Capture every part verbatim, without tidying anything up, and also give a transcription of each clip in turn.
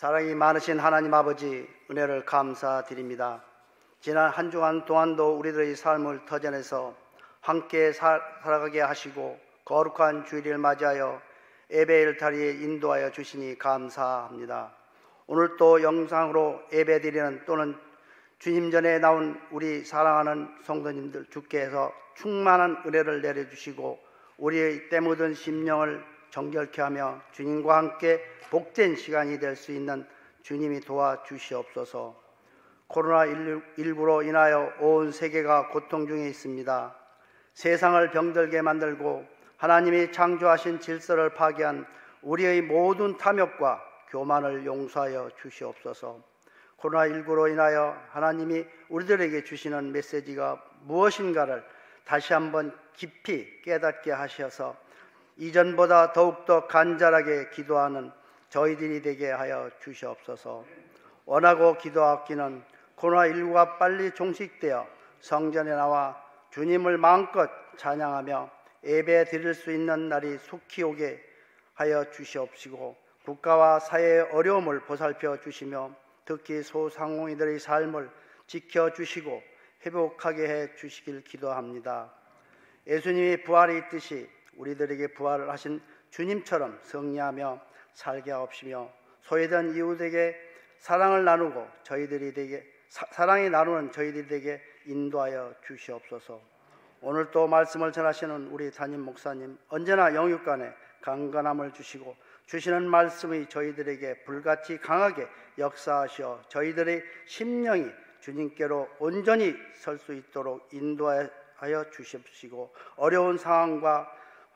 사랑이 많으신 하나님 아버지, 은혜를 감사드립니다. 지난 한 주간 동안도 우리들의 삶을 터전에서 함께 살아가게 하시고 거룩한 주일을 맞이하여 예배의 자리에 인도하여 주시니 감사합니다. 오늘 또 영상으로 예배드리는 또는 주님 전에 나온 우리 사랑하는 성도님들, 주께서 충만한 은혜를 내려주시고 우리의 때 묻은 심령을 정결케 하며 주님과 함께 복된 시간이 될 수 있는 주님이 도와주시옵소서. 코로나십구로 인하여 온 세계가 고통 중에 있습니다. 세상을 병들게 만들고 하나님이 창조하신 질서를 파괴한 우리의 모든 탐욕과 교만을 용서하여 주시옵소서. 코로나십구로 인하여 하나님이 우리들에게 주시는 메시지가 무엇인가를 다시 한번 깊이 깨닫게 하셔서 이전보다 더욱더 간절하게 기도하는 저희들이 되게 하여 주시옵소서. 원하고 기도하기는 코로나십구가 빨리 종식되어 성전에 나와 주님을 마음껏 찬양하며 예배 드릴 수 있는 날이 속히 오게 하여 주시옵시고 국가와 사회의 어려움을 보살펴 주시며 특히 소상공인들의 삶을 지켜주시고 회복하게 해 주시길 기도합니다. 예수님이 부활이 있듯이 우리들에게 부활을 하신 주님처럼 승리하며 살게 하옵시며 소외된 이웃에게 사랑을 나누고 저희들이 되게 사, 사랑이 나누는 저희들이 되게 인도하여 주시옵소서. 오늘 또 말씀을 전하시는 우리 담임 목사님 언제나 영육간에 강건함을 주시고 주시는 말씀이 저희들에게 불같이 강하게 역사하시어 저희들의 심령이 주님께로 온전히 설 수 있도록 인도하여 주십시고 어려운 상황과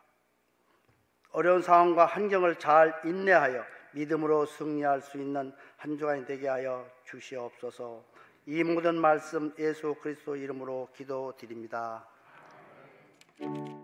어려운 상황과 환경을 잘 인내하여 믿음으로 승리할 수 있는 한 주간이 되게 하여 주시옵소서. 이 모든 말씀 예수 그리스도 이름으로 기도드립니다.